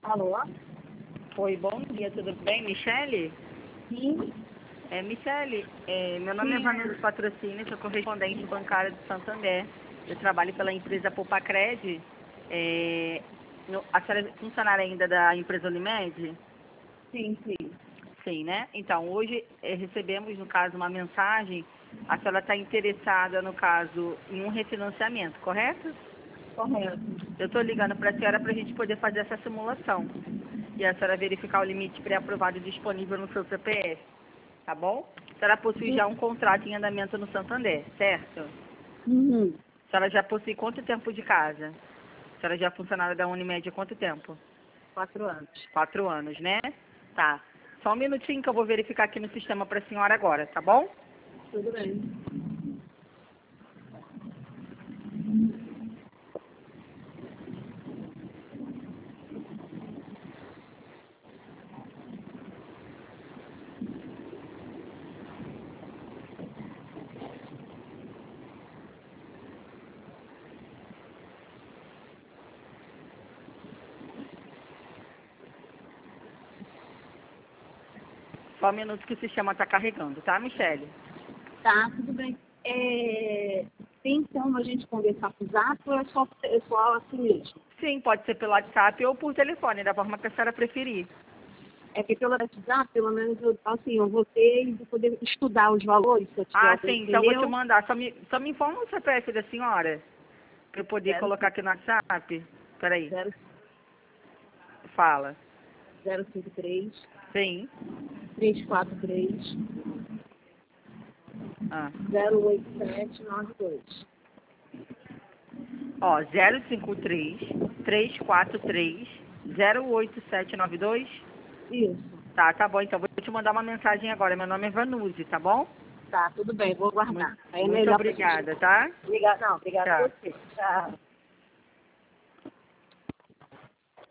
Alô? Oi, bom dia, tudo bem? Michele? Sim. Michele, meu nome é Vanessa Patrocínio, sou correspondente bancária do Santander. Eu trabalho pela empresa Poupacred. A senhora é funcionária ainda da empresa Unimed? Sim, sim. Sim, né? Então, hoje recebemos, no caso, uma mensagem. A senhora está interessada, no caso, em um refinanciamento, correto? Correto. Eu estou ligando para a senhora para a gente poder fazer essa simulação. E a senhora verificar o limite pré-aprovado disponível no seu CPF. Tá bom? A senhora possui já um contrato em andamento no Santander, certo? Uhum. A senhora já possui quanto tempo de casa? A senhora já é funcionária da Unimed há quanto tempo? 4 anos. 4 anos, né? Tá. Só um minutinho que eu vou verificar aqui no sistema para a senhora agora, tá bom? Tudo bem. Só um minuto que o sistema está carregando, tá, Michele? Tá, tudo bem. Tem como a gente conversar com o Zap ou é só assim mesmo? Sim, pode ser pelo WhatsApp ou por telefone, da forma que a senhora preferir. É que pelo WhatsApp, pelo menos, eu vou ter e vou poder estudar os valores, se eu tiver Ah, algum, sim, então eu vou te entendeu? mandar. Só me informa o CPF da senhora, para eu poder colocar aqui no WhatsApp. Peraí, 0, fala. 053 Sim. 343 Ah. 08792. Ó, 053-343-08792. Isso. Tá bom, então vou te mandar uma mensagem agora. Meu nome é Vanuzi, tá bom? Tá, tudo bem, vou Muito, guardar. Aí é muito melhor pra gente. obrigada, tá? Obrigada, não, obrigada a Tchau. você. Tchau.